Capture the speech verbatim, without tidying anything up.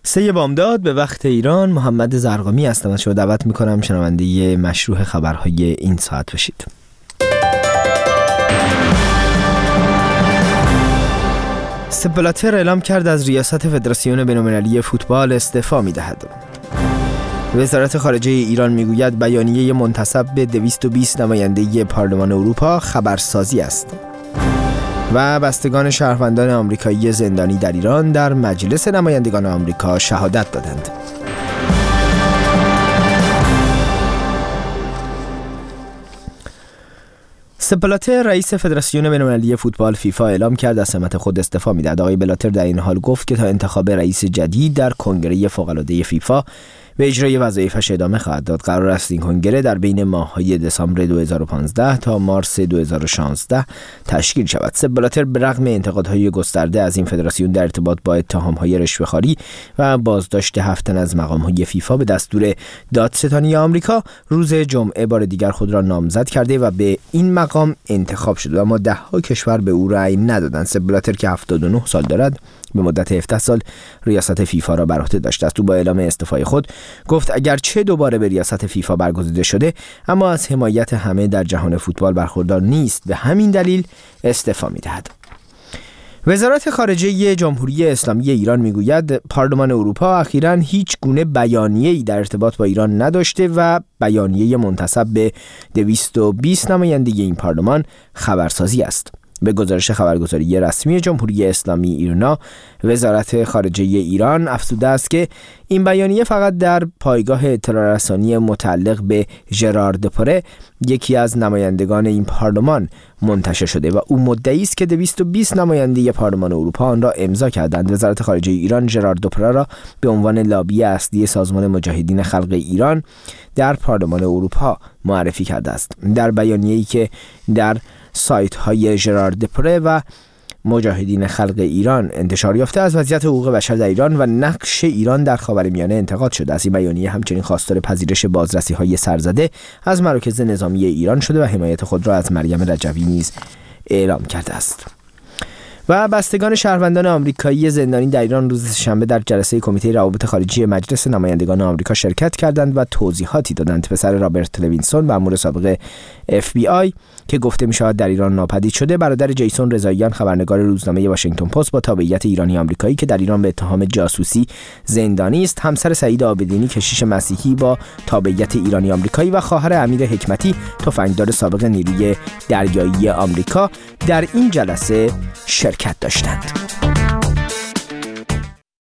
سه بامداد به وقت ایران. محمد زرقامی هستم، از شما دعوت میکنم شنونده مشروع خبرهای این ساعت باشید. سپ بلاتر اعلام کرد از ریاست فدراسیون بین‌المللی فوتبال استعفا می‌دهد. وزارت خارجه ایران میگوید بیانیه منتسب به دویست و بیست نماینده پارلمان اروپا خبرسازی است. و بستگان شهروندان آمریکایی زندانی در ایران در مجلس نمایندگان آمریکا شهادت دادند. سپ بلاتر رئیس فدراسیون بین‌المللی فوتبال فیفا اعلام کرد از سمت خود استعفا می‌دهد. آقای بلاتر در این حال گفت که تا انتخاب رئیس جدید در کنگره فوق‌العاده فیفا به اجرای وظایفش ادامه خواهد داد. قرار است این کنگره در بین ماه‌های دسامبر دو هزار و پانزده تا مارس دو هزار و شانزده تشکیل شود. سپ بلاتر به رغم انتقادهای گسترده از این فدراسیون در ارتباط با اتهام‌های رشوه‌خواری و بازداشت هفت تن از مقام‌های فیفا به دستور دادستانی آمریکا روز جمعه بار دیگر خود را نامزد کرده و به این مقام انتخاب شده، اما ده‌ها کشور به او رأی ندادند. سپ بلاتر که هفتاد و نه سال دارد به مدت هفده سال ریاست فیفا را بر عهده داشته است. او با اعلام استعفای خود گفت اگرچه دوباره به ریاست فیفا برگزیده شده اما از حمایت همه در جهان فوتبال برخوردار نیست، به همین دلیل استعفا می‌دهد. وزارت خارجه جمهوری اسلامی ایران میگوید پارلمان اروپا اخیراً هیچ گونه بیانیه‌ای در ارتباط با ایران نداشته و بیانیه منتسب به دویست و بیست نماینده این پارلمان خبرسازی است. به گزارش خبرگزاری رسمی جمهوری اسلامی ایرنا، وزارت خارجه ایران افزوده است که این بیانیه فقط در پایگاه اطلاع رسانی متعلق به ژرار دپره، یکی از نمایندگان این پارلمان، منتشر شده و او مدعی است که دویست و بیست نماینده پارلمان اروپا آن را امضا کردند. وزارت خارجه ایران ژرار دپره را به عنوان لابی اصلی سازمان مجاهدین خلق ایران در پارلمان اروپا معرفی کرده است. در بیانیه‌ای که در سایت های ژرار دپره و مجاهدین خلق ایران انتشار یافته از وضعیت حقوق بشر در ایران و نقش ایران در خاورمیانه انتقاد شده است. این بیانیه همچنین خواستار پذیرش بازرسی های سرزده از مراکز نظامی ایران شده و حمایت خود را از مریم رجوی نیز اعلام کرده است. و بستگان شهروندان آمریکایی زندانی در ایران روز شنبه در جلسه کمیته روابط خارجی مجلس نمایندگان آمریکا شرکت کردند و توضیحاتی دادند. پسر رابرت لوینسون، مأمور سابق اف بی آی که گفته می‌شود در ایران ناپدید شده، برادر جیسون رضاییان خبرنگار روزنامه واشنگتن پست با تابعیت ایرانی آمریکایی که در ایران به اتهام جاسوسی زندانی است، همسر سعید عابدینی کشیش مسیحی با تابعیت ایرانی آمریکایی و خواهر امیر حکمتی تفنگدار سابق نیروی دریایی آمریکا در این جلسه شرکت داشتند.